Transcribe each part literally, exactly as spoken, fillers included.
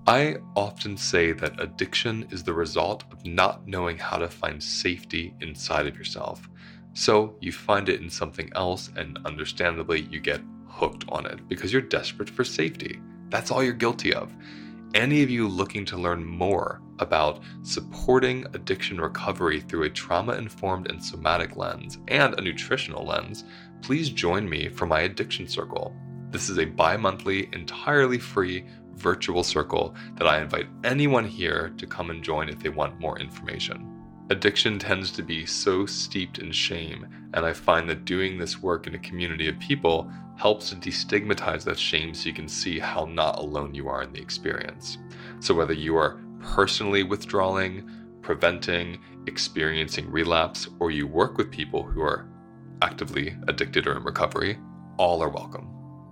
I often say that addiction is the result of not knowing how to find safety inside of yourself. So you find it in something else, and understandably, you get hooked on it because you're desperate for safety. That's all you're guilty of. Any of you looking to learn more about supporting addiction recovery through a trauma-informed and somatic lens and a nutritional lens, please join me for my Addiction Circle. This is a bi-monthly, entirely free virtual circle that I invite anyone here to come and join if they want more information. Addiction tends to be so steeped in shame, and I find that doing this work in a community of people helps to destigmatize that shame so you can see how not alone you are in the experience. So whether you are personally withdrawing, preventing, experiencing relapse, or you work with people who are actively addicted or in recovery, all are welcome.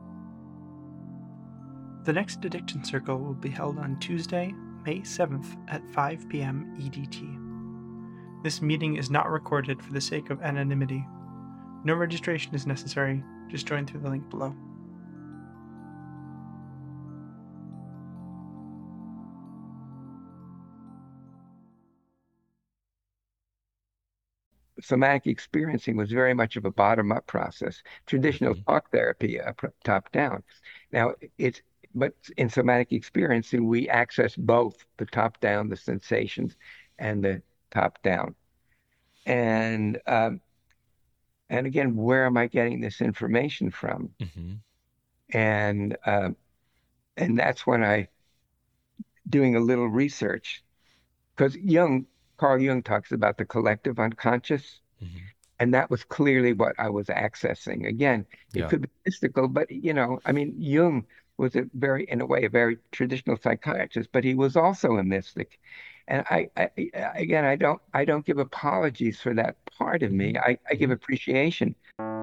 The next Addiction Circle will be held on Tuesday, May seventh at five p.m. E D T. This meeting is not recorded for the sake of anonymity. No registration is necessary. Just join through the link below. Somatic experiencing was very much of a bottom-up process. Traditional mm-hmm. talk therapy, uh, top-down. Now, it's but in somatic experiencing, we access both the top-down, the sensations, and the top-down. And um, and again, where am I getting this information from? Mm-hmm. And uh, and that's when I doing a little research, because Jung, Carl Jung talks about the collective unconscious, mm-hmm. and that was clearly what I was accessing. Again, it yeah. could be mystical, but you know, I mean, Jung was a very, in a way, a very traditional psychiatrist, but he was also a mystic. And I, I again, I don't, I don't give apologies for that part of me. I, I give appreciation.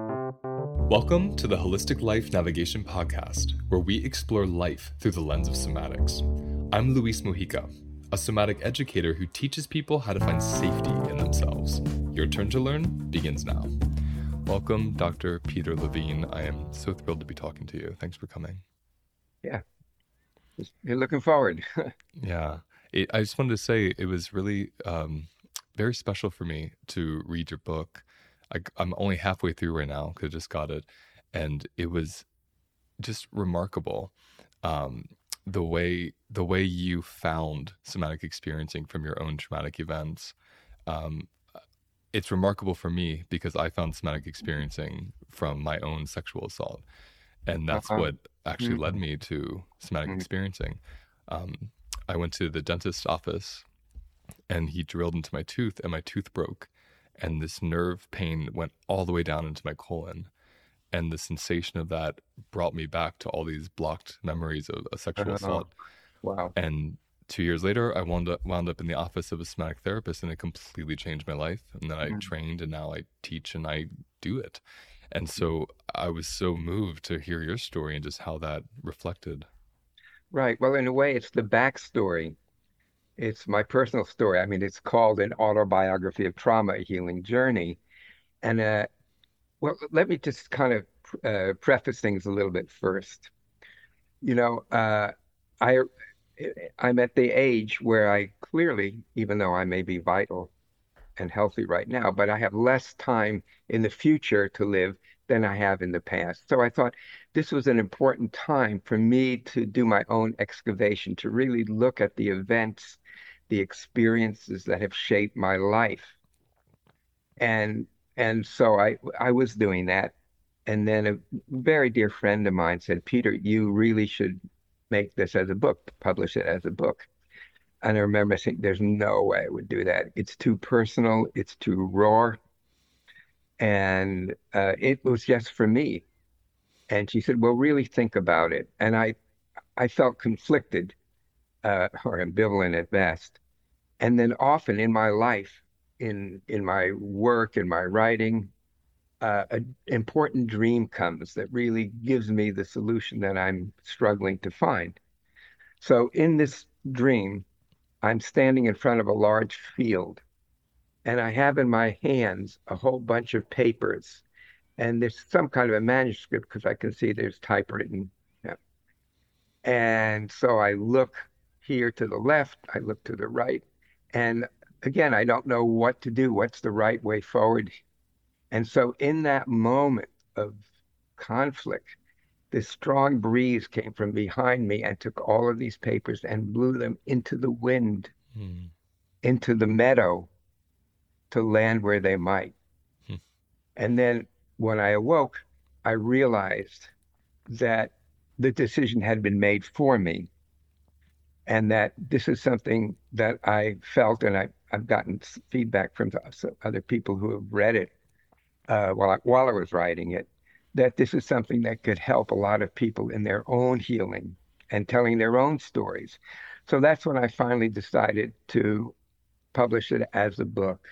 Welcome to the Holistic Life Navigation Podcast, where we explore life through the lens of somatics. I'm Luis Mujica, a somatic educator who teaches people how to find safety in themselves. Your turn to learn begins now. Welcome, Doctor Peter Levine. I am so thrilled to be talking to you. Thanks for coming. Yeah, you're looking forward. Yeah. It, I just wanted to say it was really um, very special for me to read your book. I, I'm only halfway through right now because I just got it. And it was just remarkable um, the way the way you found somatic experiencing from your own traumatic events. Um, it's remarkable for me because I found somatic experiencing from my own sexual assault. And that's uh-huh. what actually mm-hmm. led me to somatic mm-hmm. experiencing. Um, I went to the dentist's office and he drilled into my tooth and my tooth broke. And this nerve pain went all the way down into my colon. And the sensation of that brought me back to all these blocked memories of a sexual uh-huh. assault. Wow. And two years later, I wound up, wound up in the office of a somatic therapist, and it completely changed my life. And then I mm-hmm. trained, and now I teach and I do it. And so I was so moved to hear your story and just how that reflected. Right. Well, in a way, it's the backstory. It's my personal story. I mean, it's called An Autobiography of Trauma, A Healing Journey. And, uh, well, let me just kind of uh, preface things a little bit first. You know, uh, I, I'm at the age where I clearly, even though I may be vital and healthy right now, but I have less time in the future to live than I have in the past. So I thought this was an important time for me to do my own excavation, to really look at the events, the experiences that have shaped my life. And and so I I was doing that. And then a very dear friend of mine said, Peter, you really should make this as a book, publish it as a book. And I remember saying, there's no way I would do that. It's too personal. It's too raw. And uh, it was just for me. And she said, well, really think about it. And I, I felt conflicted uh, or ambivalent at best. And then often in my life, in, in my work, in my writing, uh, an important dream comes that really gives me the solution that I'm struggling to find. So in this dream, I'm standing in front of a large field, and I have in my hands a whole bunch of papers, and there's some kind of a manuscript because I can see there's typewritten. Yeah. And so I look here to the left, I look to the right. And again, I don't know what to do. What's the right way forward? And so in that moment of conflict, this strong breeze came from behind me and took all of these papers and blew them into the wind, Mm. into the meadow to land where they might. Hmm. And then when I awoke, I realized that the decision had been made for me and that this is something that I felt, and I, I've gotten feedback from other people who have read it uh, while I, while I was writing it, that this is something that could help a lot of people in their own healing and telling their own stories. So that's when I finally decided to publish it as a book.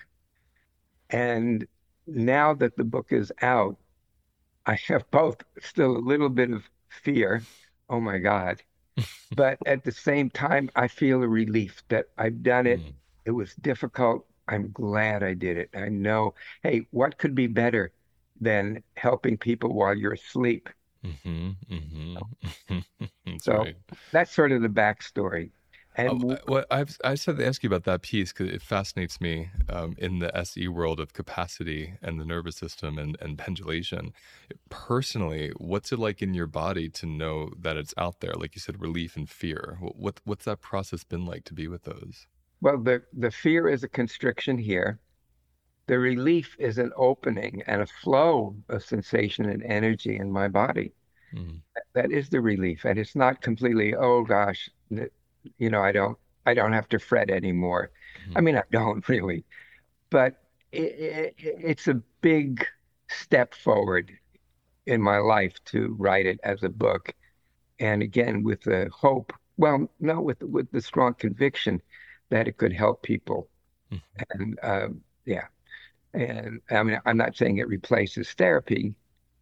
And now that the book is out, I have both still a little bit of fear. Oh my God. But at the same time, I feel a relief that I've done it. Mm. It was difficult. I'm glad I did it. I know, hey, what could be better than helping people while you're asleep? Mm-hmm, mm-hmm. That's So right. that's sort of the backstory. Oh, And I- well, I've I just had to ask you about that piece because it fascinates me um, in the S E world of capacity and the nervous system and, and pendulation. Personally, what's it like in your body to know that it's out there? Like you said, relief and fear. Wh- What what's that process been like to be with those? well, the, the fear is a constriction here. The relief is an opening and a flow of sensation and energy in my body. Mm, That is the relief. And it's not completely, oh gosh, you know, I don't I don't have to fret anymore. I mm, mean, I don't really, but it, it, it's a big step forward in my life to write it as a book. And again, with the hope, well, no, with with the strong conviction that it could help people. mm. And um, yeah, and I mean, I'm not saying it replaces therapy,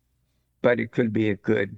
but it could be a good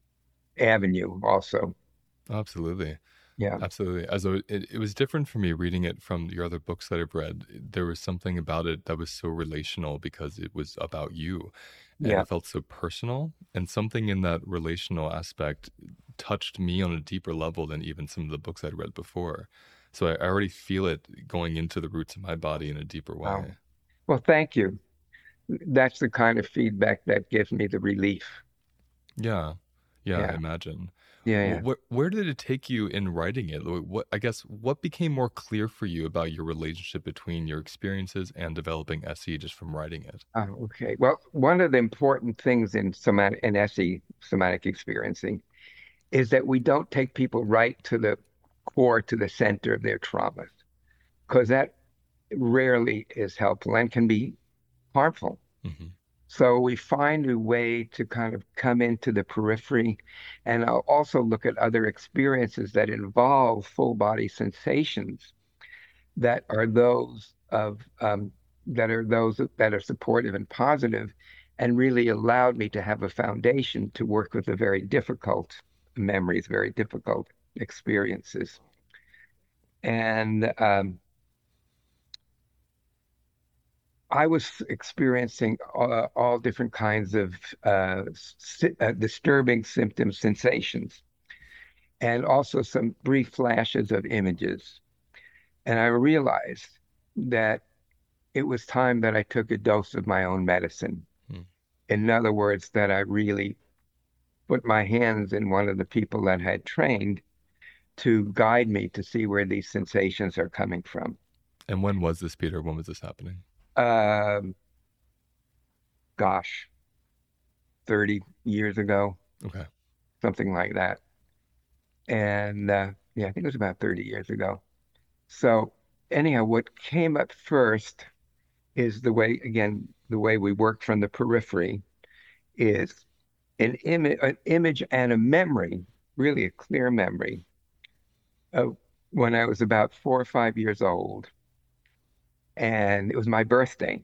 avenue also. Absolutely. Yeah, Absolutely. As though it, it was different for me reading it from your other books that I've read. There was something about it that was so relational because it was about you and yeah. it felt so personal. And something in that relational aspect touched me on a deeper level than even some of the books I'd read before. So I, I already feel it going into the roots of my body in a deeper Wow. way. Well, thank you. That's the kind of feedback that gives me the relief. Yeah. Yeah, I Yeah, imagine. yeah, Well, yeah. where where did it take you in writing it? Like, What I guess what became more clear for you about your relationship between your experiences and developing S E just from writing it? Oh, okay. Well, one of the important things in somatic in S E, somatic experiencing, is that we don't take people right to the core, to the center of their traumas, because that rarely is helpful and can be harmful. Hmm. So we find a way to kind of come into the periphery, and I'll also look at other experiences that involve full body sensations that are those of um, that are those that are supportive and positive, and really allowed me to have a foundation to work with the very difficult memories, very difficult experiences. And um, I was experiencing uh, all different kinds of uh, si- uh, disturbing symptoms, sensations, and also some brief flashes of images. And I realized that it was time that I took a dose of my own medicine. Mm. In other words, that I really put my hands in one of the people that had trained to guide me to see where these sensations are coming from. And when was this, Peter? When was this happening? Um, gosh, thirty years ago, Okay. something like that. And uh, yeah, I think it was about thirty years ago. So, anyhow, what came up first is the way, again, the way we work from the periphery is an, ima an image and a memory, really a clear memory of when I was about four or five years old, and it was my birthday.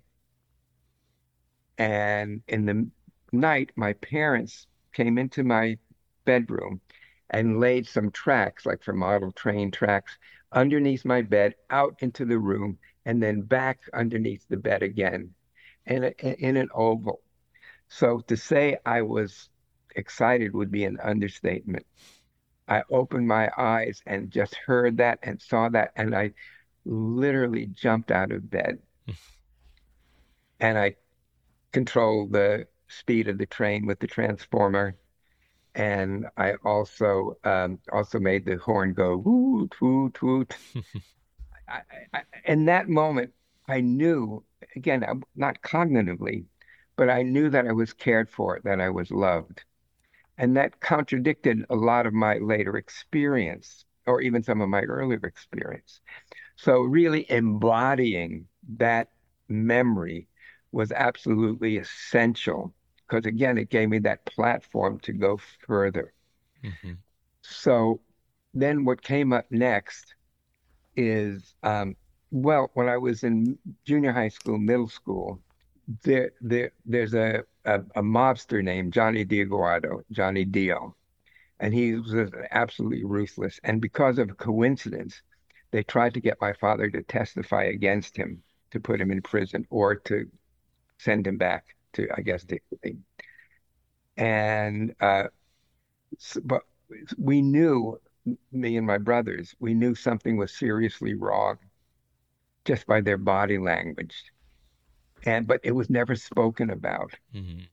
And in the night, my parents came into my bedroom and laid some tracks, like for model train tracks, underneath my bed, out into the room, and then back underneath the bed again in, a, in an oval. So to say I was excited would be an understatement. I opened my eyes and just heard that and saw that, and I literally jumped out of bed and I controlled the speed of the train with the transformer. And I also um, also made the horn go woot woot woot. I, I, in that moment, I knew again, I'm not cognitively, but I knew that I was cared for, that I was loved. And that contradicted a lot of my later experience, or even some of my earlier experience. So, really embodying that memory was absolutely essential because, again, it gave me that platform to go further. Mhm. So, then what came up next is, um, well, when I was in junior high school, middle school, there, there, there's a, a, a mobster named Johnny DiAguardo, Johnny Dio, and he was absolutely ruthless. And because of a coincidence, they tried to get my father to testify against him, to put him in prison or to send him back to, I guess, to Italy. And uh, s- but we knew, me and my brothers, we knew something was seriously wrong just by their body language. And but it was never spoken about. Mhm.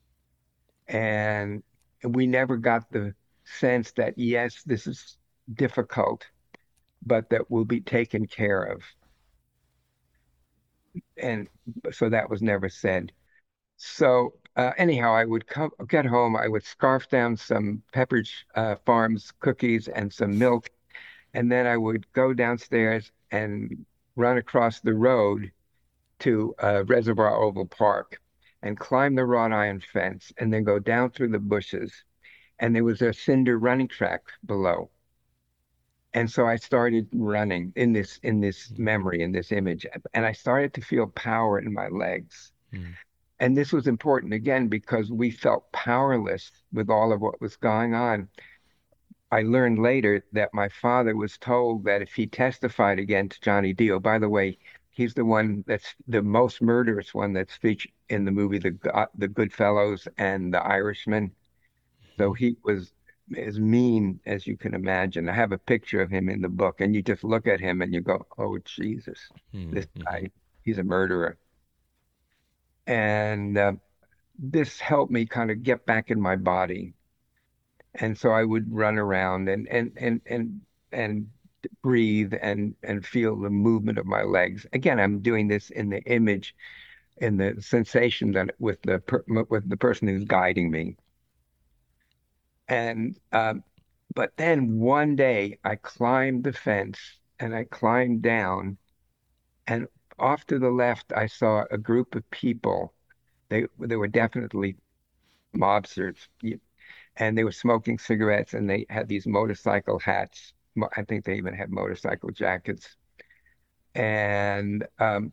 And we never got the sense that, yes, this is difficult, but that will be taken care of. And so that was never said. So uh, anyhow, I would come get home, I would scarf down some Pepperidge uh, Farms cookies and some milk, and then I would go downstairs and run across the road to uh, Reservoir Oval Park and climb the wrought iron fence and then go down through the bushes. And there was a cinder running track below. And so I started running in this in this Mhm. memory, in this image, and I started to feel power in my legs. Mhm. And this was important again because we felt powerless with all of what was going on. I learned later that my father was told that if he testified against Johnny Dio, by the way, he's the one that's the most murderous one that's featured in the movie The Go- The Goodfellas and The Irishman. So Mhm. he was as mean as you can imagine. I have a picture of him in the book, and you just look at him and you go, "Oh, Jesus, this Mhm. guy, he's a murderer." And uh, this helped me kind of get back in my body. And so I would run around and and and and and breathe and and feel the movement of my legs. Again, I'm doing this in the image, in the sensation that with the per, with the person who's guiding me. And um, but then one day I climbed the fence and I climbed down, and off to the left I saw a group of people. They they were definitely mobsters, and they were smoking cigarettes, and they had these motorcycle hats. Mo- I think they even had motorcycle jackets. And um,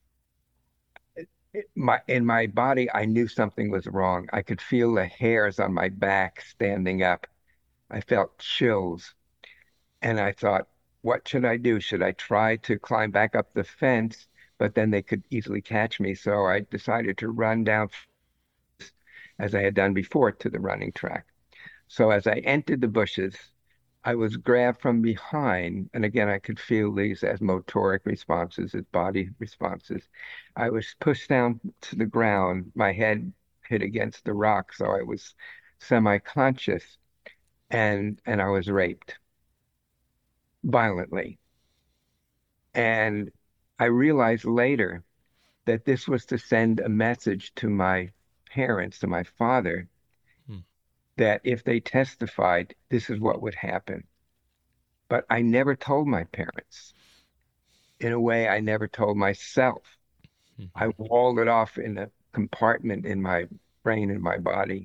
it- my in my body, I knew something was wrong. I could feel the hairs on my back standing up. I felt chills. And I thought, what should I do? Should I try to climb back up the fence? But then they could easily catch me. So I decided to run down as I had done before to the running track. So as I entered the bushes, I was grabbed from behind. And again, I could feel these as motoric responses, as body responses. I was pushed down to the ground. My head hit against the rock. So I was semi-conscious and, and I was raped violently. And I realized later that this was to send a message to my parents, to my father, Mhm. that if they testified, this is what would happen. But I never told my parents. In a way, I never told myself. I Mhm. walled it off in a compartment in my brain and my body.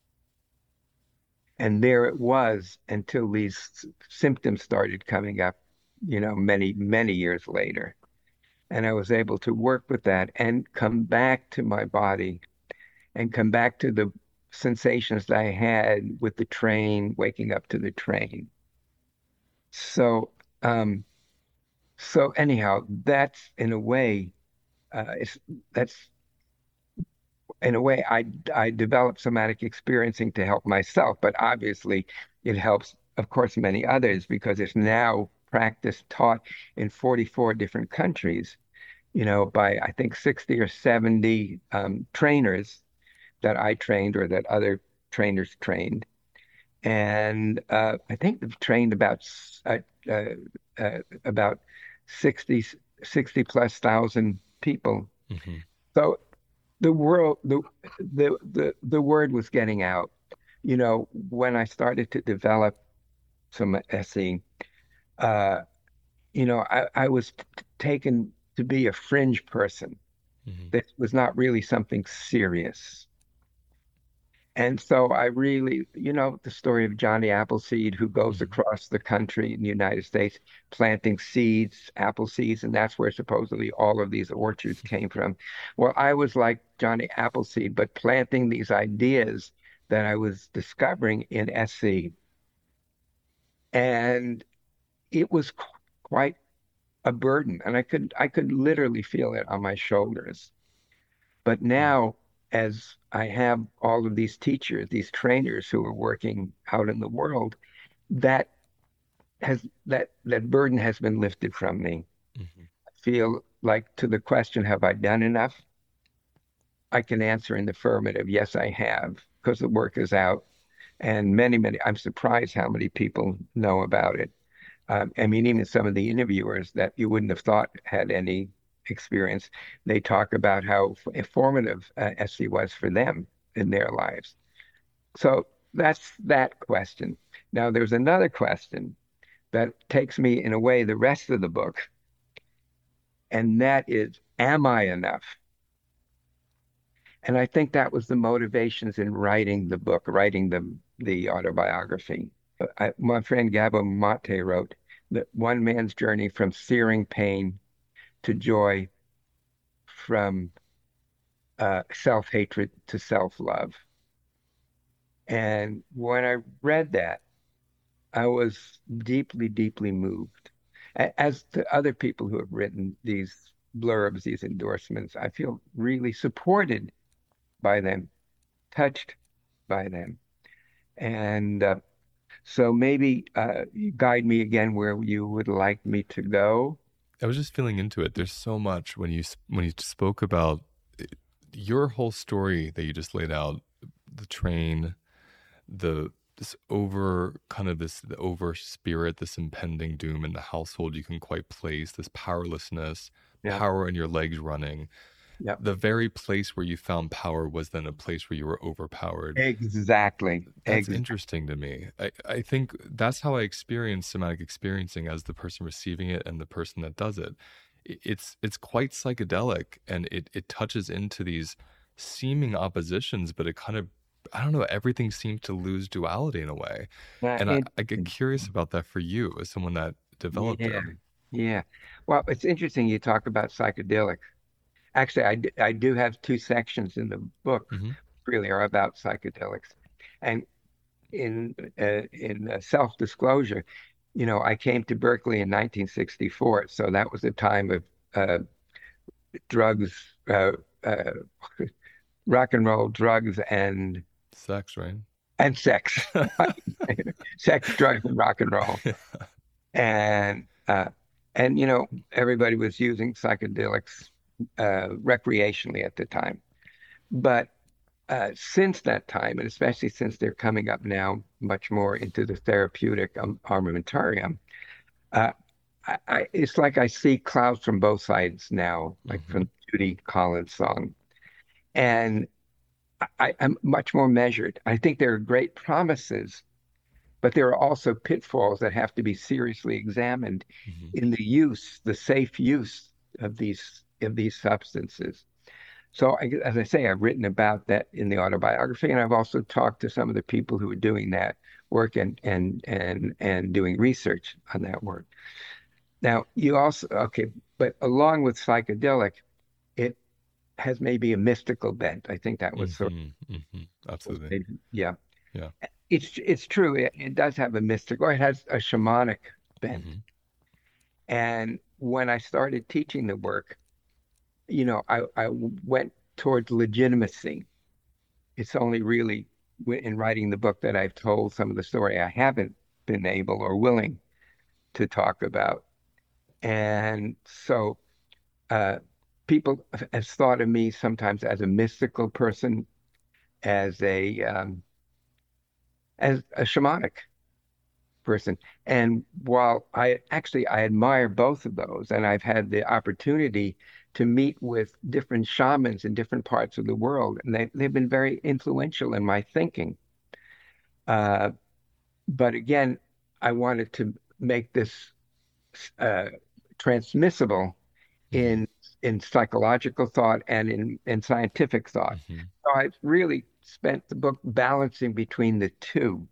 And there it was until these s- symptoms started coming up, you know, many, many years later. And I was able to work with that and come back to my body and come back to the sensations that I had with the train, waking up to the train. So, um, so anyhow, that's in a way, uh, it's that's in a way I I developed somatic experiencing to help myself, but obviously it helps of course, many others because it's now practiced, taught in forty-four different countries, you know, by I think sixty or seventy um, trainers that I trained or that other trainers trained. And uh, I think they've trained about s- uh, uh, uh, about sixty sixty plus thousand people. Hmm. So the world, the the the the word was getting out. You know, when I started to develop some S E, uh, you know, I, I was t taken to be a fringe person. Hmm. This was not really something serious. And so I really, you know, the story of Johnny Appleseed, who goes Hmm. across the country in the United States planting seeds, apple seeds, and that's where supposedly all of these orchards came from. Well, I was like Johnny Appleseed, but planting these ideas that I was discovering in S C. And it was qu- quite a burden, and I could I could literally feel it on my shoulders. But now, as I have all of these teachers, these trainers who are working out in the world, that has that that burden has been lifted from me. Hmm. I feel like to the question, have I done enough? I can answer in the affirmative, yes, I have, because the work is out. And many, many, I'm surprised how many people know about it. Um, I mean, even some of the interviewers that you wouldn't have thought had any experience, they talk about how informative uh, S C was for them in their lives. So that's that question. Now, there's another question that takes me in a way the rest of the book, and that is, am I enough? And I think that was the motivations in writing the book, writing the the autobiography. I, my friend Gabo Mate wrote that one man's journey from searing pain to joy, from uh, self-hatred to self-love. And when I read that, I was deeply, deeply moved. A- As to other people who have written these blurbs, these endorsements, I feel really supported by them, touched by them. And uh, so maybe uh, you guide me again where you would like me to go. I was just feeling into it. There's so much when you s- when you spoke about it- your whole story that you just laid out, the train, the this over kind of this the over spirit, this impending doom in the household you can quite place, this powerlessness, Yeah, power in your legs running. yeah, The very place where you found power was then a place where you were overpowered. exactly. That's Exactly. interesting to me. I, I think that's how I experience somatic experiencing as the person receiving it and the person that does it. I- It's it's quite psychedelic and it, it touches into these seeming oppositions, but it kind of I don't know, everything seems to lose duality in a way. Uh, And I, I get interesting. curious about that for you as someone that developed Yeah, it. yeah. Well, it's interesting you talk about psychedelics. Actually, I, d- I do have two sections in the book Hmm. really are about psychedelics. And in uh, in uh, self-disclosure, you know, I came to Berkeley in nineteen sixty-four, so that was a time of uh, drugs, uh, uh, rock and roll, drugs, and Sex, right? and sex, sex, drugs, and rock and roll, Yeah. and uh, and you know, everybody was using psychedelics uh, recreationally at the time, but uh, since that time, and especially since they're coming up now much more into the therapeutic um, armamentarium, uh, I, I, it's like I see clouds from both sides now, like Hmm. from Judy Collins' song. And I, I'm much more measured. I think there are great promises, but there are also pitfalls that have to be seriously examined Hmm. in the use, the safe use of these of these substances. So, I, as I say, I've written about that in the autobiography, and I've also talked to some of the people who are doing that work and and and and doing research on that work. Now, you also okay, but along with psychedelic, it has maybe a mystical bent. I think that was sort Hmm. Hmm. of Absolutely. maybe, yeah. Yeah. It's it's true. It, it does have a mystical, or it has a shamanic bent. Hmm. And when I started teaching the work, you know, I I went towards legitimacy. It's only really in writing the book that I've told some of the story I haven't. been able or willing to talk about. And so uh, people have thought of me sometimes as a mystical person, as a um, as a shamanic person. And while I actually I admire both of those, and I've had the opportunity to meet with different shamans in different parts of the world, and they, they've been very influential in my thinking. Uh, but again, I wanted to make this uh, transmissible Mm-hmm. in in psychological thought and in, in scientific thought. Mm-hmm. So I really spent the book balancing between the two.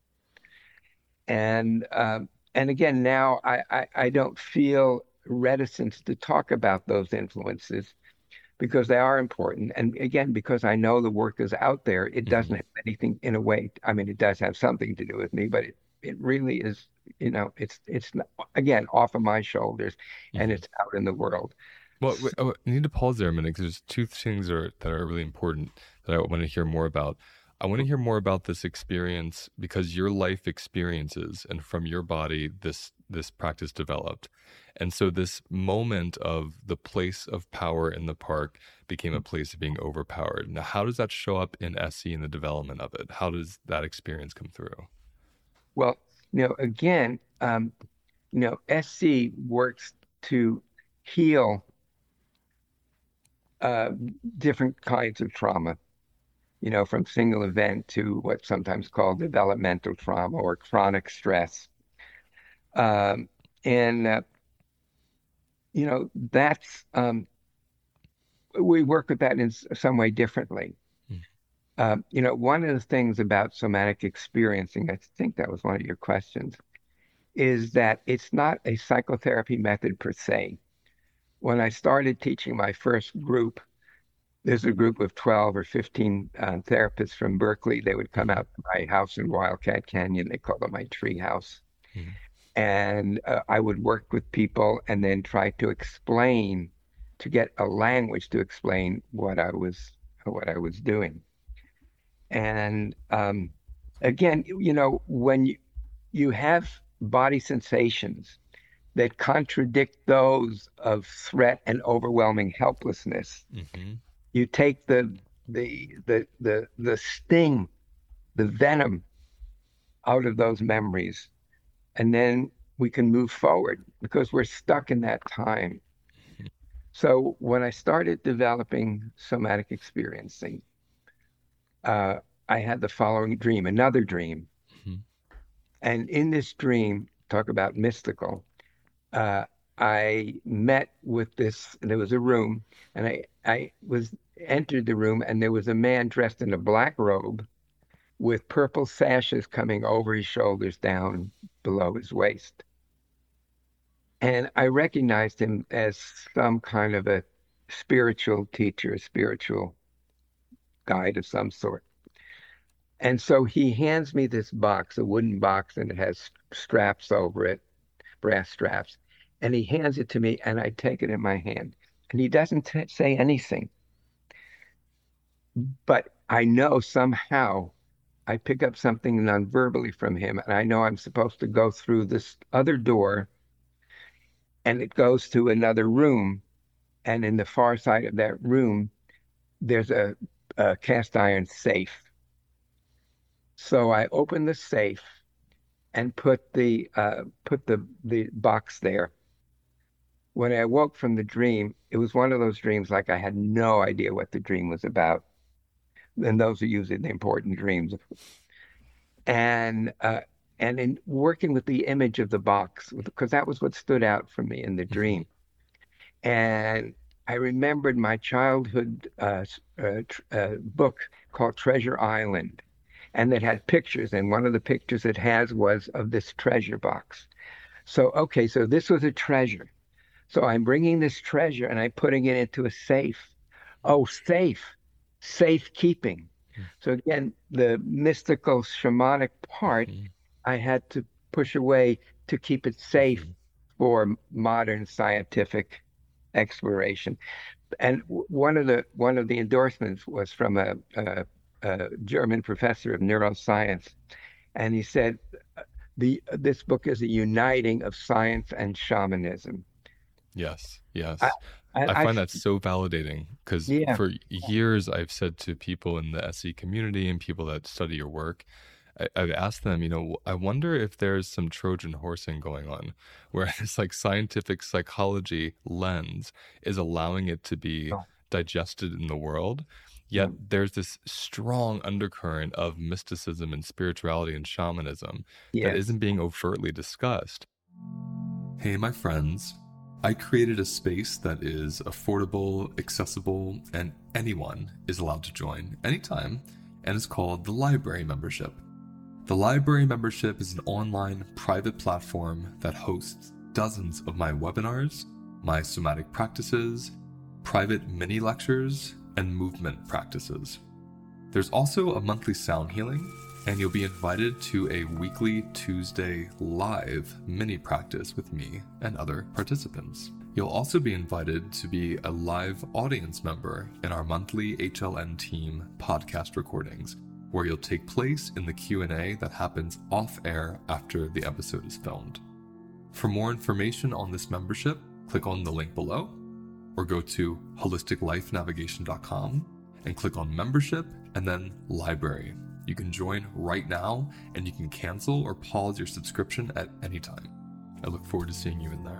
And um, and again, now I, I, I don't feel reticence to talk about those influences because they are important. And again, because I know the work is out there, it doesn't Mm-hmm. have anything in a way. I mean, it does have something to do with me, but it, it really is, you know, it's it's not, again off of my shoulders and Mm-hmm. it's out in the world. Well, wait, oh, I need to pause there a minute because there's two things are, that are really important that I want to hear more about. I want to hear more about this experience because your life experiences and from your body this this practice developed. And so this moment of the place of power in the park became a place of being overpowered. Now, how does that show up in S C and the development of it? How does that experience come through? Well, you know, again, um, you know, S C works to heal uh, different kinds of trauma, you know, from single event to what's sometimes called developmental trauma or chronic stress. Um, and, uh, you know, that's, um, we work with that in s- some way differently. Mm. Um, you know, one of the things about somatic experiencing, I think that was one of your questions, is that it's not a psychotherapy method per se. When I started teaching my first group, there's a group of twelve or fifteen uh, therapists from Berkeley. They would come Mm-hmm. out to my house in Wildcat Canyon. They call it my tree house. Mm-hmm. And uh, I would work with people and then try to explain, to get a language to explain what I was what I was doing. And um, again, you know, when you, you have body sensations that contradict those of threat and overwhelming helplessness, Mm-hmm. you take the the the the the sting, the venom out of those memories, and then we can move forward because we're stuck in that time. So when I started developing somatic experiencing, uh, I had the following dream, another dream. Mm-hmm. And in this dream, talk about mystical, uh, I met with this, there was a room, and I, I was entered the room, and there was a man dressed in a black robe with purple sashes coming over his shoulders down below his waist. And I recognized him as some kind of a spiritual teacher, a spiritual guide of some sort. And so he hands me this box, a wooden box, and it has straps over it, brass straps. And he hands it to me, and I take it in my hand. And he doesn't t say anything, but I know somehow I pick up something non-verbally from him, and I know I'm supposed to go through this other door, and it goes to another room. And in the far side of that room, there's a, a cast iron safe. So I open the safe and put the uh, put the the box there. When I woke from the dream, it was one of those dreams like I had no idea what the dream was about. And those are usually the important dreams. And uh, and in working with the image of the box, because that was what stood out for me in the Mm-hmm. dream. And I remembered my childhood uh, uh, uh, book called Treasure Island, and it had pictures. And one of the pictures it has was of this treasure box. So, okay, so this was a treasure. So I'm bringing this treasure and I'm putting it into a safe. Oh, safe, safekeeping. So again, the mystical shamanic part, Mm-hmm. I had to push away to keep it safe Mm-hmm. for modern scientific exploration. And one of the one of the endorsements was from a, a, a German professor of neuroscience, and he said the this book is a uniting of science and shamanism. Yes, I, yes. I, I I find that so validating because yeah, for years I've said to people in the S E community and people that study your work, I, I've asked them, you know, I wonder if there's some Trojan horsing going on, where this like scientific psychology lens is allowing it to be oh, digested in the world. Yet yeah, there's this strong undercurrent of mysticism and spirituality and shamanism that yes, isn't being overtly discussed. Hey, my friends. I created a space that is affordable, accessible, and anyone is allowed to join anytime, and it's called the Library Membership. The Library Membership is an online private platform that hosts dozens of my webinars, my somatic practices, private mini lectures, and movement practices. There's also a monthly sound healing, and you'll be invited to a weekly Tuesday live mini practice with me and other participants. You'll also be invited to be a live audience member in our monthly H L N team podcast recordings, where you'll take place in the Q and A that happens off air after the episode is filmed. For more information on this membership, click on the link below or go to holistic life navigation dot com and click on membership and then library. You can join right now and you can cancel or pause your subscription at any time. I look forward to seeing you in there.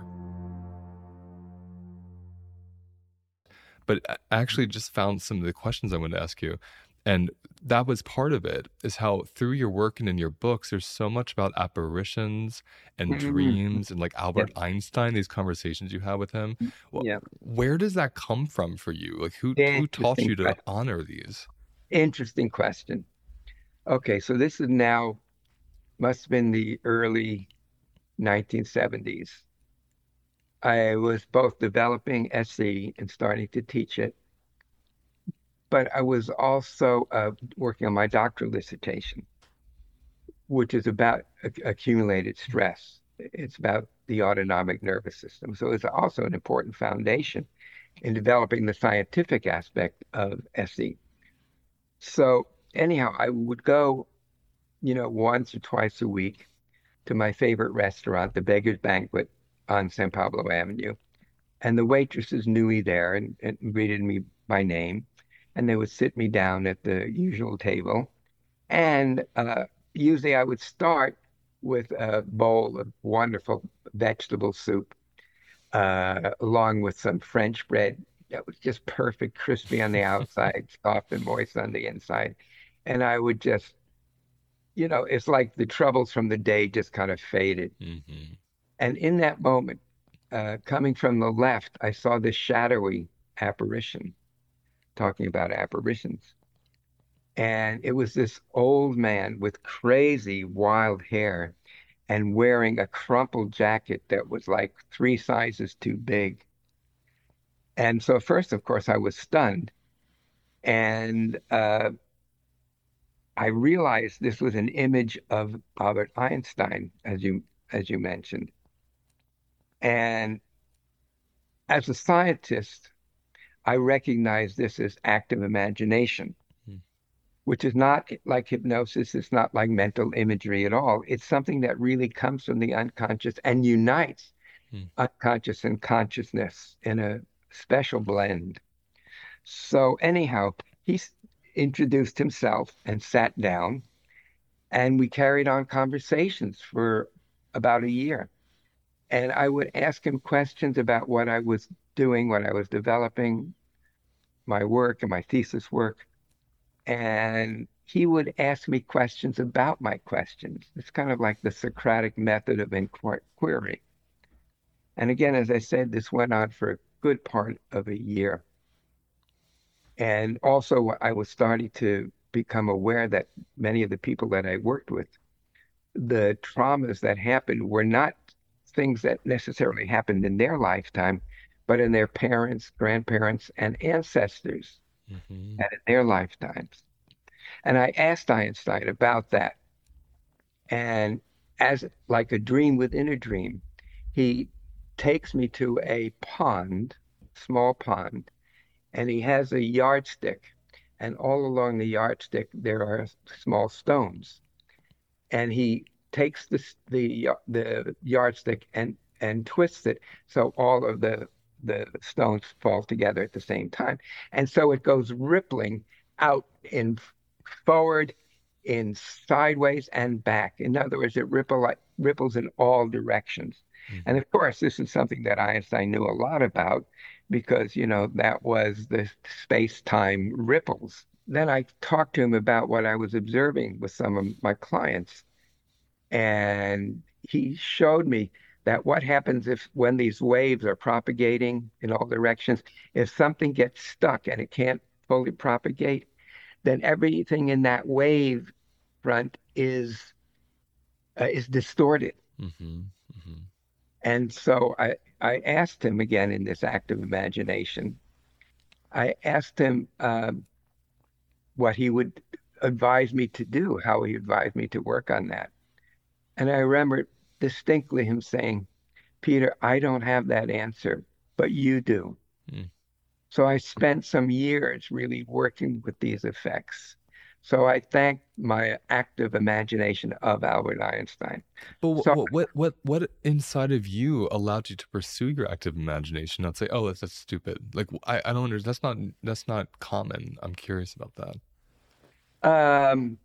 But I actually just found some of the questions I wanted to ask you. And that was part of it, is how through your work and in your books, there's so much about apparitions and mm, dreams and like yep, Albert Einstein, these conversations you have with him. Well, yep. where does that come from for you? Like who who taught Interesting you to question. honor these? Interesting question. Okay, so this is now must have been the early nineteen seventies. I was both developing S E and starting to teach it, but I was also uh, working on my doctoral dissertation, which is about ac- accumulated stress. It's about the autonomic nervous system. So it's also an important foundation in developing the scientific aspect of S E. So anyhow, I would go, you know, once or twice a week to my favorite restaurant, the Beggar's Banquet on San Pablo Avenue. And the waitresses knew me there and, and greeted me by name. And they would sit me down at the usual table. And uh, usually I would start with a bowl of wonderful vegetable soup, uh, along with some French bread that was just perfect, crispy on the outside, soft and moist on the inside. And I would just, you know, it's like the troubles from the day just kind of faded. Mm-hmm. And in that moment, uh, coming from the left, I saw this shadowy apparition, talking about apparitions. And it was this old man with crazy wild hair and wearing a crumpled jacket that was like three sizes too big. And so first, of course, I was stunned. And uh, I realized this was an image of Albert Einstein, as you as you mentioned. And as a scientist, I recognize this as active imagination, which is not like hypnosis. It's not like mental imagery at all. It's something that really comes from the unconscious and unites Mm-hmm. unconscious and consciousness in a special blend. So anyhow, he s- introduced himself and sat down, and we carried on conversations for about a year. And I would ask him questions about what I was doing, what I was developing, my work and my thesis work. And he would ask me questions about my questions. It's kind of like the Socratic method of inquiry. And again, as I said, this went on for a good part of a year. And also, I was starting to become aware that many of the people that I worked with, the traumas that happened were not things that necessarily happened in their lifetime, but in their parents, grandparents, and ancestors Mm-hmm. and in their lifetimes. And I asked Einstein about that. And as like a dream within a dream, he takes me to a pond, small pond, and he has a yardstick. And all along the yardstick, there are small stones. And he takes the the the yardstick and and twists it so all of the the stones fall together at the same time, and so it goes rippling out in forward, in sideways, and back. In other words, it ripple like ripples in all directions. And Mhm. of course, this is something that Einstein knew a lot about because, you know, that was the space-time ripples. Then I talked to him about what I was observing with some of my clients, and he showed me that what happens if when these waves are propagating in all directions, if something gets stuck and it can't fully propagate, then everything in that wave front is uh, is distorted. Mhm. Mhm. And so I I asked him again in this act of imagination. I asked him um, what he would advise me to do, how he advised me to work on that. And I remember distinctly him saying, Peter, I don't have that answer, but you do. Mm. So I spent some years really working with these effects. So I thank my active imagination of Albert Einstein. But So what what what what inside of you allowed you to pursue your active imagination, not say, "Oh, that's, that's stupid." Like I I don't understand. That's not that's not common. I'm curious about that. um,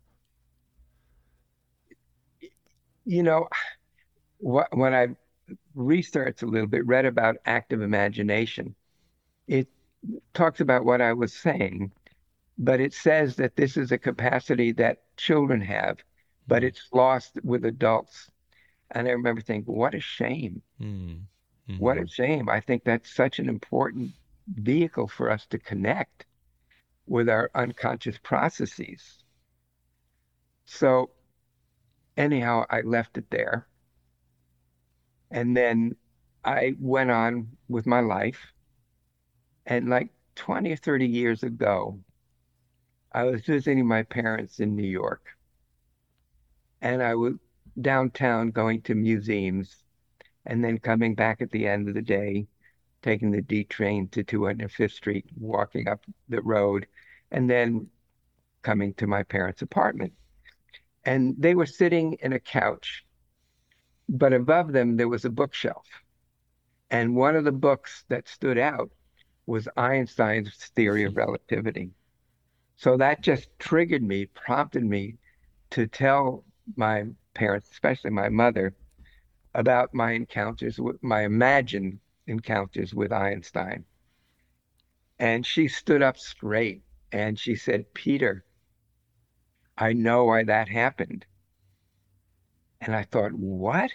you know, what, when I researched a little bit, read about active imagination, it talks about what I was saying, but it says that this is a capacity that children have, but Mm. it's lost with adults. And I remember thinking, what a shame. Mm. What a Mhm. shame. I think that's such an important vehicle for us to connect with our unconscious processes. So, anyhow, I left it there. And then I went on with my life. And like twenty or thirty years ago, I was visiting my parents in New York. And I was downtown going to museums and then coming back at the end of the day, taking the D train to two hundred fifth Street, walking up the road, and then coming to my parents' apartment. And they were sitting in a couch, but above them there was a bookshelf. And one of the books that stood out was Einstein's theory of relativity. So that just triggered me, prompted me to tell my parents, especially my mother, about my encounters with my imagined encounters with Einstein. And she stood up straight and she said, Peter, I know why that happened. And I thought, what?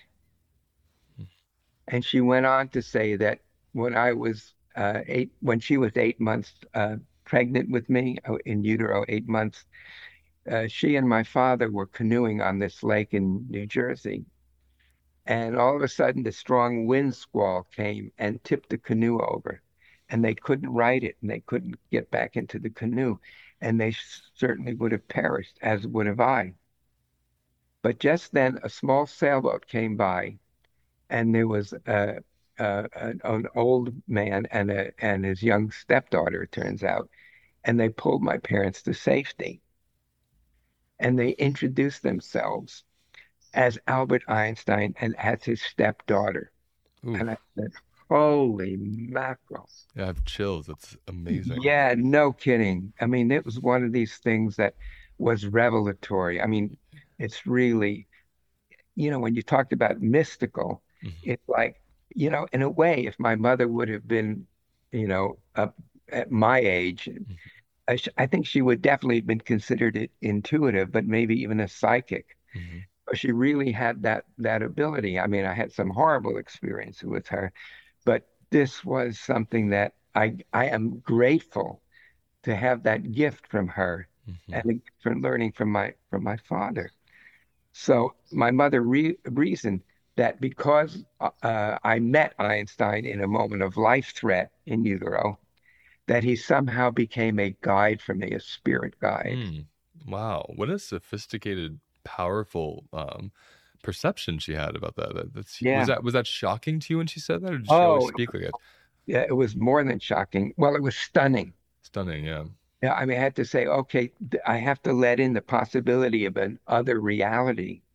And she went on to say that when I was uh, eight, when she was eight months uh, pregnant with me uh, in utero, eight months, uh, she and my father were canoeing on this lake in New Jersey. And all of a sudden, the strong wind squall came and tipped the canoe over. And they couldn't right it, and they couldn't get back into the canoe. And they certainly would have perished, as would have I. But just then, a small sailboat came by, and there was a, a, an, an old man and a and his young stepdaughter, it turns out, and they pulled my parents to safety. And they introduced themselves as Albert Einstein and as his stepdaughter. Ooh, And I said, holy mackerel. yeah, I have chills. That's amazing. Yeah, no kidding. I mean, it was one of these things that was revelatory. I mean, it's really, you know, when you talked about mystical, Mhm. it's like, you know, in a way, if my mother would have been, you know, up at my age, Mhm. I, sh I think she would definitely have been considered it intuitive, but maybe even a psychic. Mhm. She really had that that ability. I mean, I had some horrible experiences with her, but this was something that I I am grateful to have that gift from her Mhm. and from learning from my from my father. So my mother re reasoned that because uh, I met Einstein in a moment of life threat in utero, that he somehow became a guide for me, a spirit guide. Mm. Wow, what a sophisticated, powerful um, perception she had about that. That that's was Yeah. that was that shocking to you when she said that, or did she always Oh, speak like it? yeah, it was more than shocking. Well, it was stunning. Stunning, yeah. Yeah, I mean, I had to say, okay, th- I have to let in the possibility of an other reality.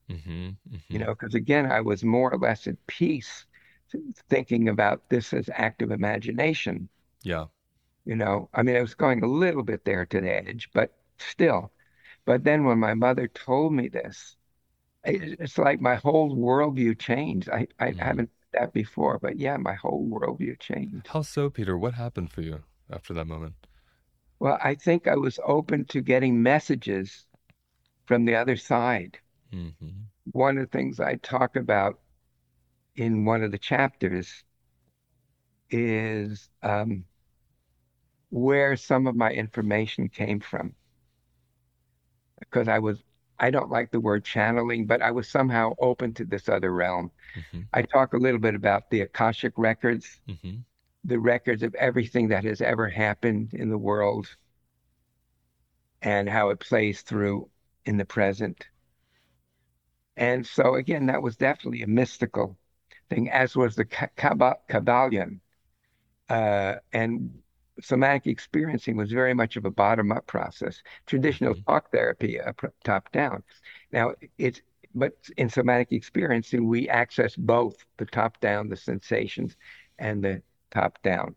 Mm-hmm. You Mm-hmm. know, because again, I was more or less at peace thinking about this as active imagination. Yeah. You know, I mean, I was going a little bit there to the edge, but still. But then when my mother told me this, it- it's like my whole worldview changed. I, I Mm. haven't done that before, but yeah, my whole worldview changed. How so, Peter? What happened for you after that moment? Well, I think I was open to getting messages from the other side. Mm-hmm. One of the things I talk about in one of the chapters is um, where some of my information came from. Because I was, I don't like the word channeling, but I was somehow open to this other realm. Mm-hmm. I talk a little bit about the Akashic records, Mm-hmm. the records of everything that has ever happened in the world and how it plays through in the present. And so, again, that was definitely a mystical thing, as was the Kabbalion. Uh, and somatic experiencing was very much of a bottom-up process. Traditional Mm-hmm. talk therapy, uh, top-down. Now, it's but in somatic experiencing, we access both the top-down, the sensations, and the top-down.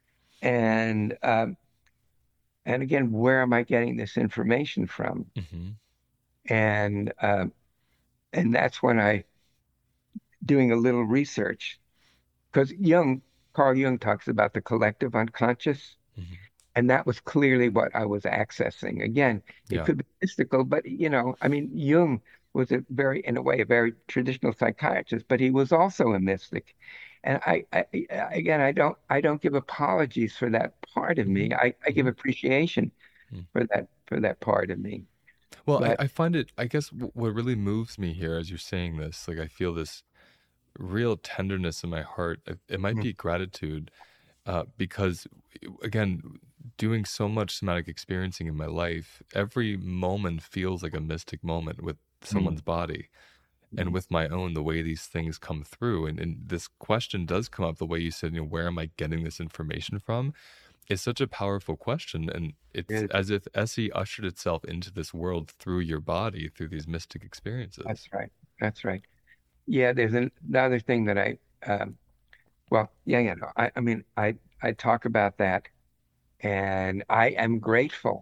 And um, and again, where am I getting this information from? Mm-hmm. And um, and that's when I doing a little research because Jung, Carl Jung talks about the collective unconscious. Mm-hmm. And that was clearly what I was accessing. Again, it Yeah. could be mystical, but you know, I mean, Jung was a very, in a way, a very traditional psychiatrist, but he was also a mystic. And I, I again, I don't, I don't give apologies for that part of Mm-hmm. me. I, I give Mm-hmm. appreciation for that, for that part of me. Well, I, But I find it, I guess w- what really moves me here as you're saying this, like I feel this real tenderness in my heart. It, it might mm, be gratitude, uh, because, again, doing so much somatic experiencing in my life, every moment feels like a mystic moment with mm, someone's body and mm, with my own, the way these things come through. And, and this question does come up the way you said, you know, where am I getting this information from? It's such a powerful question. And it's it- as if Essie ushered itself into this world through your body, through these mystic experiences. that's right. That's right. Yeah, there's an, another thing that I, um, well, yeah, yeah, no, I, I mean, I, I talk about that, and I am grateful.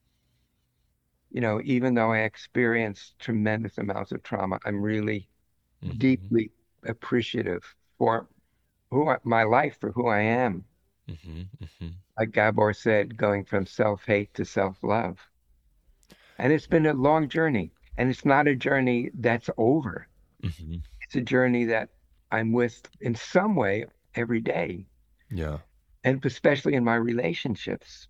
You know, even though I experienced tremendous amounts of trauma, I'm really Hmm. deeply appreciative for who I, my life, for who I am. Hmm. Hmm. Like Gabor said, going from self-hate to self-love. And it's been a long journey, and it's not a journey that's over. Hmm. It's a journey that I'm with in some way every day, Yeah. and especially in my relationships.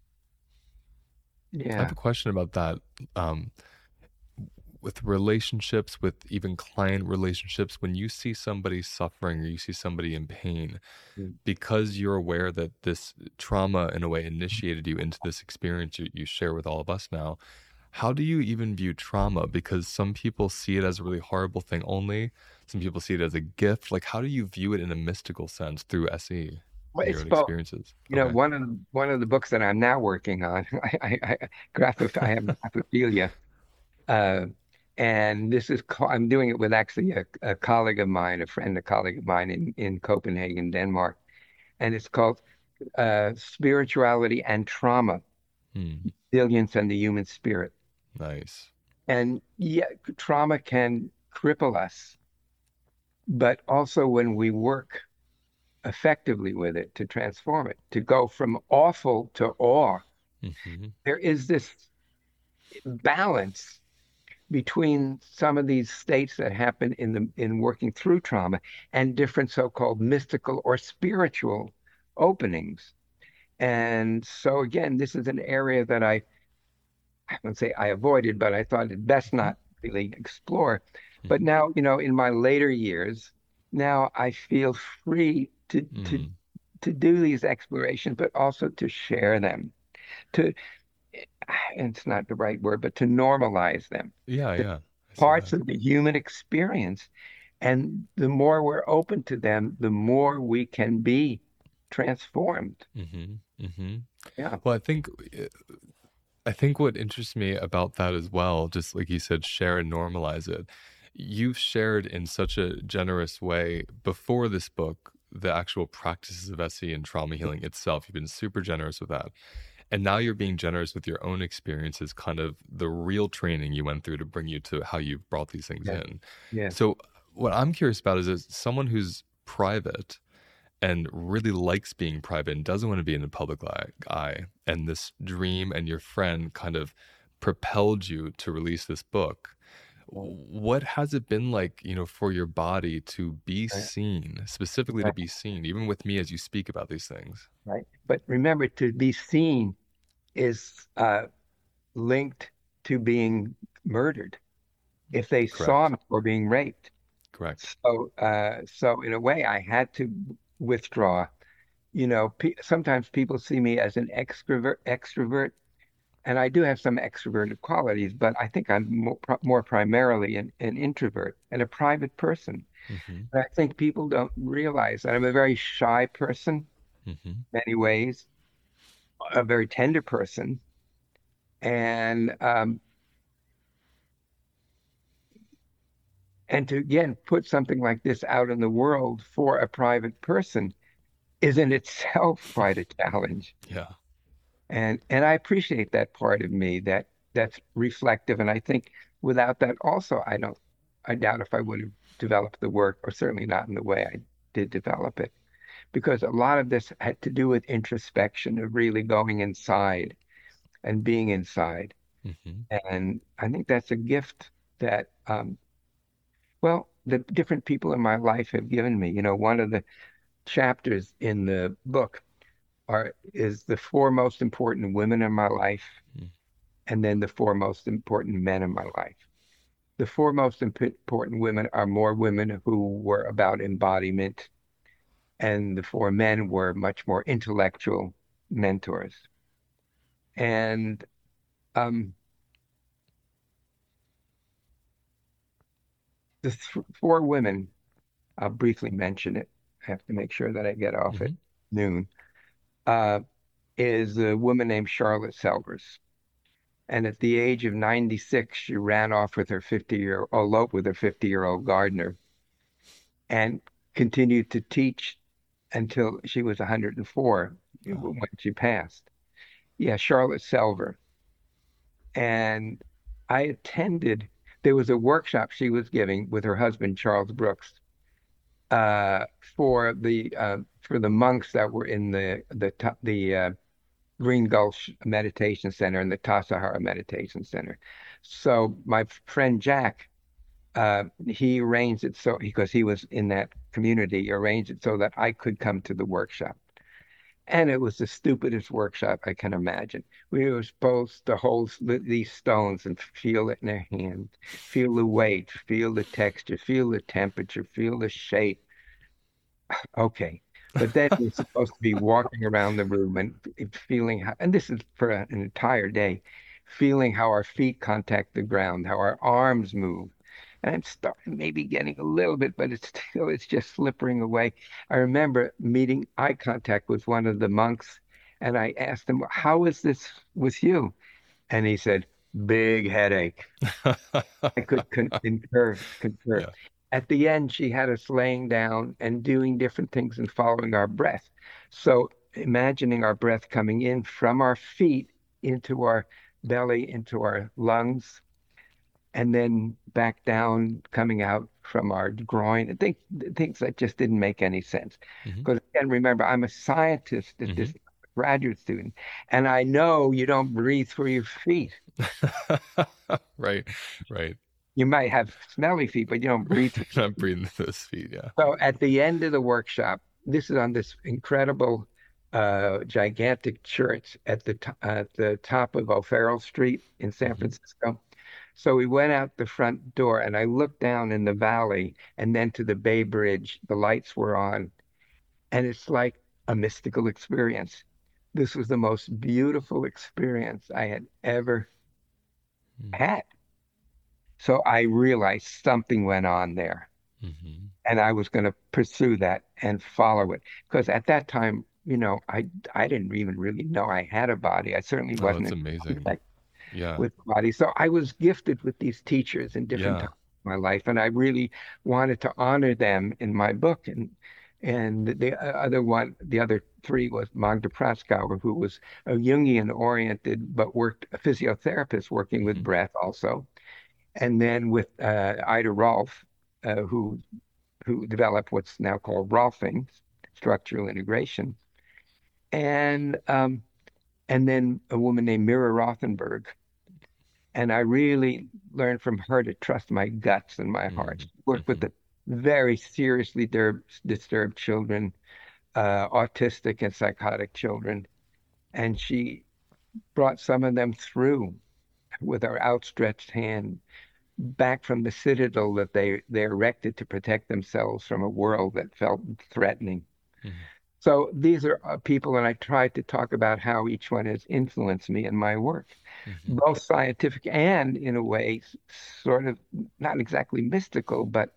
I have Yeah. a question about that. Um, with relationships, with even client relationships, when you see somebody suffering or you see somebody in pain, Mm. because you're aware that this trauma, in a way, initiated you into this experience you, you share with all of us now, how do you even view trauma? Because some people see it as a really horrible thing only. Some people see it as a gift. Like, how do you view it in a mystical sense through S E Well, and your it's own both. experiences? You know, Okay. one of the, one of the books that I'm now working on, I, I, I graph, I have graphophilia. Uh, and this is, co- I'm doing it with actually a, a colleague of mine, a friend, a colleague of mine in, in Copenhagen, Denmark. And it's called uh, Spirituality and Trauma, Hmm. Resilience and the Human Spirit. Nice. And yeah, trauma can cripple us, but also when we work effectively with it to transform it, to go from awful to awe, Hmm. there is this balance between some of these states that happen in the in working through trauma and different so-called mystical or spiritual openings. And so again, this is an area that I I wouldn't say I avoided, but I thought it best Hmm. not really explore. But Hmm. now, you know, in my later years, now I feel free to to Hmm. to do these explorations, but also to share them, to, and it's not the right word, but to normalize them. Yeah, The yeah. I see parts that. of the human experience. And the more we're open to them, the more we can be transformed. Hmm. Hmm. Yeah. Well, I think uh, I think what interests me about that as well, just like you said, share and normalize it, you've shared in such a generous way before this book the actual practices of S E and trauma healing itself. You've been super generous with that. And now you're being generous with your own experiences, kind of the real training you went through to bring you to how you've brought these things Yeah. in. Yeah. So what I'm curious about is, is someone who's private and really likes being private and doesn't want to be in the public eye, and this dream and your friend kind of propelled you to release this book. What has it been like, you know, for your body to be Right. seen, specifically to Right. be seen, even with me as you speak about these things? Right. But remember, to be seen is uh, linked to being murdered if they saw Correct. me or being raped. Correct. So, uh, so in a way, I had to withdraw. You know, pe sometimes people see me as an extrovert, extrovert, and I do have some extroverted qualities, but I think I'm more, more primarily an, an introvert and a private person. Mm-hmm. And I think people don't realize that I'm a very shy person Mm-hmm. in many ways, a very tender person, and um, and to again put something like this out in the world for a private person is in itself quite a challenge. Yeah. And and I appreciate that part of me that that's reflective. And I think without that also, I don't, I doubt if I would have developed the work, or certainly not in the way I did develop it. Because a lot of this had to do with introspection, of really going inside and being inside. Mm-hmm. And I think that's a gift that, um, well, the different people in my life have given me. You know, one of the chapters in the book are is the four most important women in my life, Mm. and then the four most important men in my life. The four most imp important women are more women who were about embodiment, and the four men were much more intellectual mentors. And um, the th four women, I'll briefly mention it. I have to make sure that I get off at Mm-hmm. noon. Uh, is a woman named Charlotte Selvers. And at the age of ninety-six, she ran off with her fifty year, eloped with her fifty year old gardener, and continued to teach until she was one hundred four Oh. when she passed. Yeah, Charlotte Selver. And I attended, there was a workshop she was giving with her husband, Charles Brooks, uh, for the uh, for the monks that were in the the the uh, Green Gulch Meditation Center and the Tassajara Meditation Center. So my friend Jack, uh, he arranged it so, because he was in that community, arranged it so that I could come to the workshop. And it was the stupidest workshop I can imagine. We were supposed to hold these stones and feel it in our hand, feel the weight, feel the texture, feel the temperature, feel the shape. Okay. But then we're supposed to be walking around the room and feeling how, and this is for an entire day, feeling how our feet contact the ground, how our arms move. And I'm starting maybe getting a little bit, but it's still, it's just slipping away. I remember meeting eye contact with one of the monks, and I asked him, "How is this with you?" And he said, "Big headache." I could con concur, concur. Yeah. At the end, she had us laying down and doing different things and following our breath. So imagining our breath coming in from our feet into our belly, into our lungs, and then back down, coming out from our groin, and think, things that just didn't make any sense. Mm-hmm. Because again, remember, I'm a scientist at Mm-hmm. this graduate student, and I know you don't breathe through your feet. Right, right. You might have smelly feet, but you don't breathe through. Not breathing through those feet, yeah. So at the end of the workshop, this is on this incredible, uh, gigantic church at the at the top of O'Farrell Street in San Mm-hmm. Francisco. So we went out the front door, and I looked down in the valley and then to the Bay Bridge. The lights were on, and it's like a mystical experience. This was the most beautiful experience I had ever Mm-hmm. had. So I realized something went on there, Mm-hmm. and I was going to pursue that and follow it. Because at that time, you know, I I didn't even really know I had a body. I certainly Oh, wasn't that's in amazing. contact Yeah. with the body. So I was gifted with these teachers in different Yeah. times. my life, and I really wanted to honor them in my book. And and the other one, the other three was Magda Proskauer, who was a Jungian oriented but worked a physiotherapist working with Mhm. breath also, and then with uh, Ida Rolf, uh, who who developed what's now called Rolfing, structural integration, and um, and then a woman named Mira Rothenberg. And I really learned from her to trust my guts and my heart. Mhm. She worked with Mhm. the very seriously dir disturbed children, uh, autistic and psychotic children, and she brought some of them through with her outstretched hand back from the citadel that they they erected to protect themselves from a world that felt threatening. Mhm. So these are uh, people, and I tried to talk about how each one has influenced me in my work, Mhm. both scientific and, in a way, s- sort of not exactly mystical, but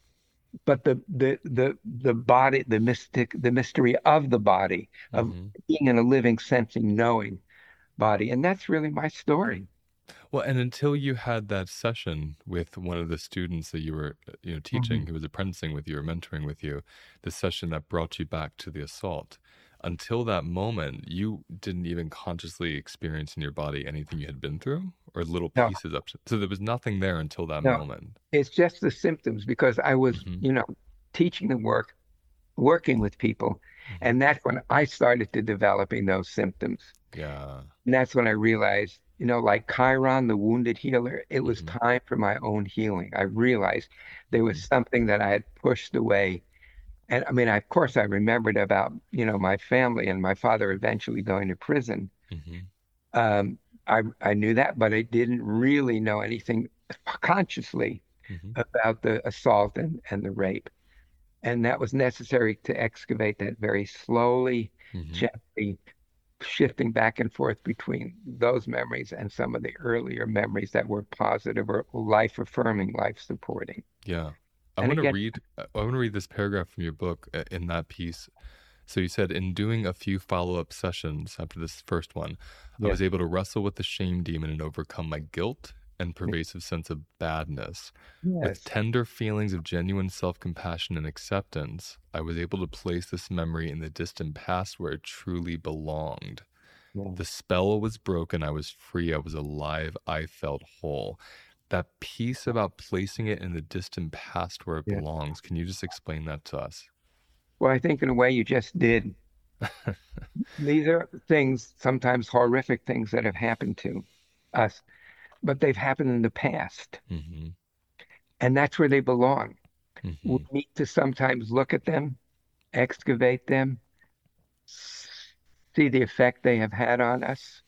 but the the the the body, the mystic, the mystery of the body, of Mhm. being in a living, sensing, knowing body, and that's really my story. Well, and until you had that session with one of the students that you were, uh, you know, teaching, Mhm. who was apprenticing with you or mentoring with you, the session that brought you back to the assault, until that moment, you didn't even consciously experience in your body anything you had been through or little No, pieces up. To, so there was nothing there until that no, moment. it's just the symptoms because I was, Hmm. you know, teaching the work, working with people, Hmm. and that's when I started to developing those symptoms. Yeah. And that's when I realized, you know, like Chiron, the wounded healer, it was Hmm. time for my own healing. I realized there was Hmm. something that I had pushed away. And I mean, I, of course, I remembered about, you know, my family and my father eventually going to prison. Hmm. Um, I, I knew that, but I didn't really know anything consciously Hmm. about the assault and, and the rape. And that was necessary to excavate that very slowly, Hmm. gently, shifting back and forth between those memories and some of the earlier memories that were positive or life affirming, life supporting. Yeah. I And want to again, read I want to read this paragraph from your book uh, in that piece. So you said, in doing a few follow-up sessions after this first one, I yeah, was able to wrestle with the shame demon and overcome my guilt and pervasive sense of badness. With yes, tender feelings of genuine self-compassion and acceptance, I was able to place this memory in the distant past where it truly belonged. yeah, The spell was broken. I was free. I was alive. I felt whole. That piece about placing it in the distant past where it yeah. belongs, can you just explain that to us? Well, I think in a way you just did. These are things, sometimes horrific things that have happened to us, but they've happened in the past, Hmm. and that's where they belong. We Hmm. need to sometimes look at them, excavate them, see the effect they have had on us.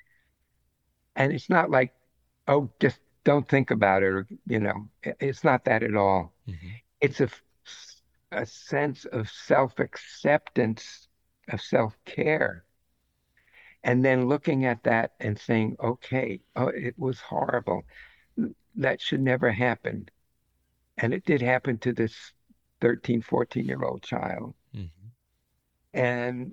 And it's not like, oh, just don't think about it, or, you know, it's not that at all. Hmm. It's a, a sense of self-acceptance, of self-care, and then looking at that and saying, okay, oh, it was horrible. That should never happen. And it did happen to this thirteen, fourteen year old child. Hmm. And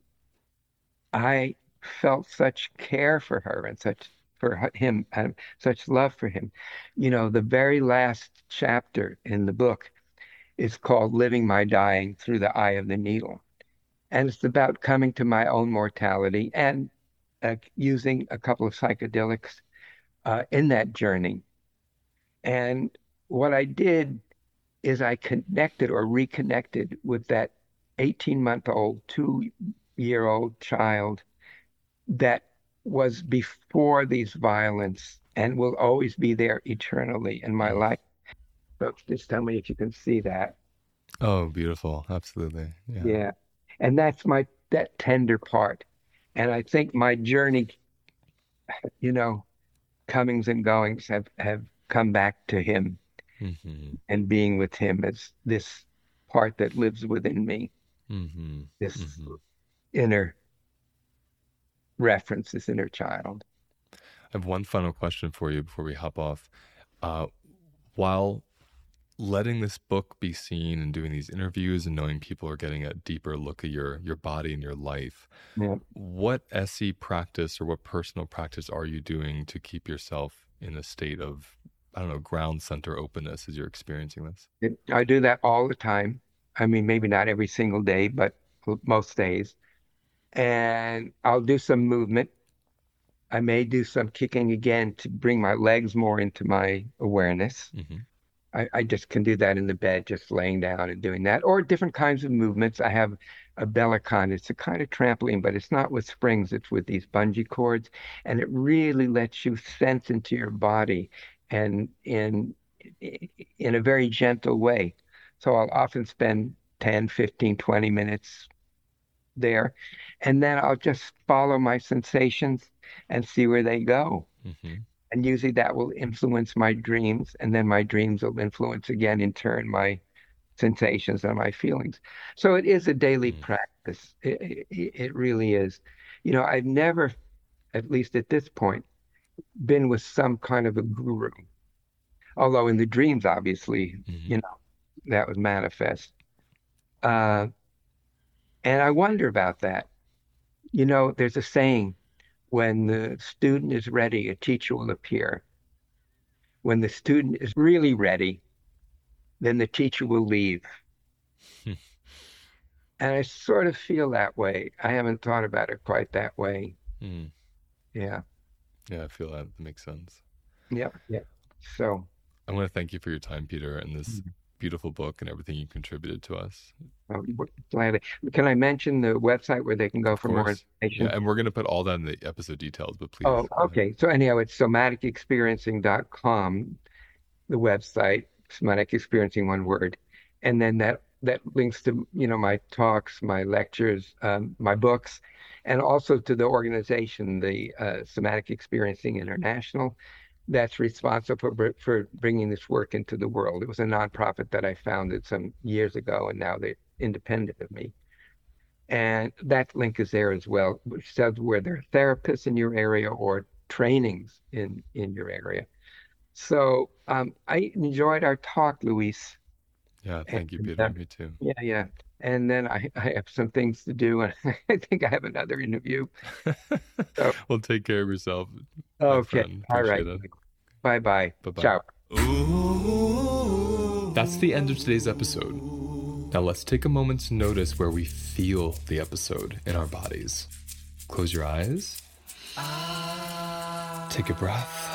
I felt such care for her and such for h- him and such love for him. You know, the very last chapter in the book is called Living My Dying Through the Eye of the Needle. And it's about coming to my own mortality and uh, using a couple of psychedelics uh, in that journey. And what I did is I connected or reconnected with that eighteen month old, two year old child that was before these violence and will always be there eternally in my Hmm. life. Folks, just tell me if you can see that. Oh, beautiful. Absolutely. Yeah. Yeah. And that's my that tender part. And I think my journey, you know, comings and goings have have come back to him Hmm. and being with him as this part that lives within me, Hmm. this Hmm. inner reference, this inner child. I have one final question for you before we hop off. Uh, while letting this book be seen and doing these interviews and knowing people are getting a deeper look at your your body and your life, Yeah. what S E practice or what personal practice are you doing to keep yourself in a state of I don't know, ground center openness as you're experiencing this? It, I do that all the time. I mean, maybe not every single day, but most days. And I'll do some movement. I may do some kicking again to bring my legs more into my awareness. Mm-hmm. I, I just can do that in the bed, just laying down and doing that, or different kinds of movements. I have a Bellicon. It's a kind of trampoline, but it's not with springs. It's with these bungee cords, and it really lets you sense into your body and in in a very gentle way. So I'll often spend ten, fifteen, twenty minutes there, and then I'll just follow my sensations and see where they go. Mm-hmm. And usually that will influence my dreams, and then my dreams will influence again, in turn, my sensations and my feelings. So it is a daily Mm. practice. It, it, it really is. You know, I've never, at least at this point, been with some kind of a guru. Although in the dreams, obviously, Mm-hmm. you know, that was manifest. Uh, and I wonder about that. You know, there's a saying, when the student is ready, a teacher will appear. When the student is really ready, then the teacher will leave. Hmm. And I sort of feel that way. I haven't thought about it quite that way. Mm. Yeah. Yeah, I feel that. That makes sense. Yeah. Yeah. So, I want to thank you for your time, Peter, and this beautiful book and everything you contributed to us. um, gladly. Can I mention the website where they can go for more course. information? Yeah, and we're going to put all that in the episode details, but please. Oh, go ahead. okay. So anyhow, it's somatic experiencing dot com, the website, somatic experiencing, one word. And then that that links to, you know, my talks, my lectures, um, my books, and also to the organization, the uh, Somatic Experiencing International, that's responsible for for bringing this work into the world. It was a nonprofit that I founded some years ago, and now they're independent of me. And that link is there as well, which says where there are therapists in your area or trainings in in your area. So um, I enjoyed our talk, Luis. Yeah, thank you, And, Peter. uh, Me too. Yeah, yeah. And then I, I have some things to do, and I think I have another interview. So- Well, take care of yourself. my Okay. friend. All right. Appreciate it. Bye-bye. Bye-bye. Ciao. That's the end of today's episode. Now let's take a moment to notice where we feel the episode in our bodies. Close your eyes. Take a breath.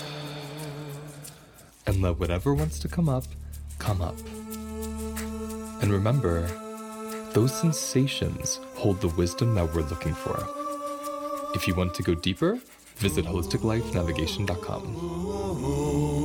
And let whatever wants to come up, come up. And remember, those sensations hold the wisdom that we're looking for. If you want to go deeper, visit holistic life navigation dot com.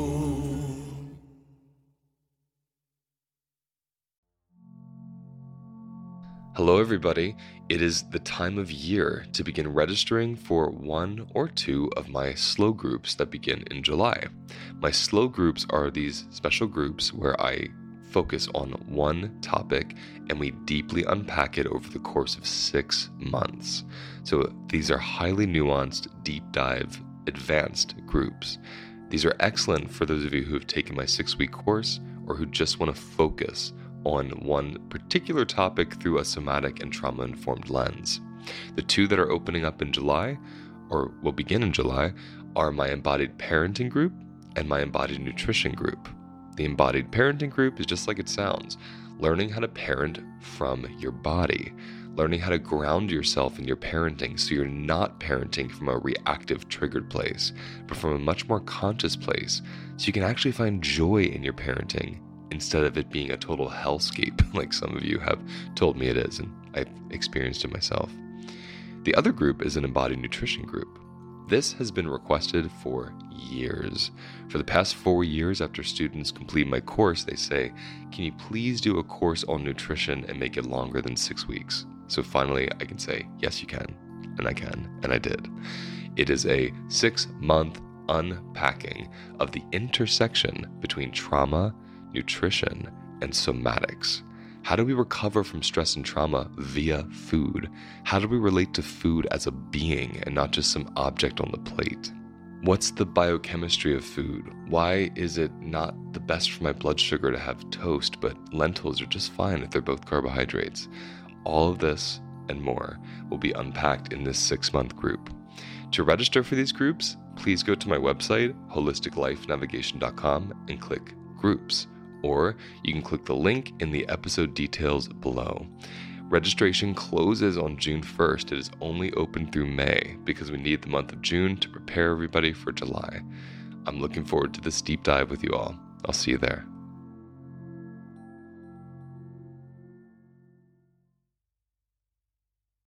Hello, everybody. It is the time of year to begin registering for one or two of my slow groups that begin in July. My slow groups are these special groups where I focus on one topic and we deeply unpack it over the course of six months. So these are highly nuanced, deep dive, advanced groups. These are excellent for those of you who have taken my six-week course or who just want to focus on one particular topic through a somatic and trauma-informed lens. The two that are opening up in July, or will begin in July, are my embodied parenting group and my embodied nutrition group. The embodied parenting group is just like it sounds, learning how to parent from your body, learning how to ground yourself in your parenting so you're not parenting from a reactive, triggered place, but from a much more conscious place, so you can actually find joy in your parenting instead of it being a total hellscape like some of you have told me it is, and I've experienced it myself. The other group is an embodied nutrition group. This has been requested for years. For the past four years after students complete my course, they say, can you please do a course on nutrition and make it longer than six weeks? So finally I can say, yes, you can, and I can, and I did. It is a six-month unpacking of the intersection between trauma, nutrition, and somatics. How do we recover from stress and trauma via food? How do we relate to food as a being and not just some object on the plate? What's the biochemistry of food? Why is it not the best for my blood sugar to have toast, but lentils are just fine if they're both carbohydrates? All of this and more will be unpacked in this six-month group. To register for these groups, please go to my website, holistic life navigation dot com, and click Groups, or you can click the link in the episode details below. Registration closes on June first. It is only open through May because we need the month of June to prepare everybody for July. I'm looking forward to this deep dive with you all. I'll see you there.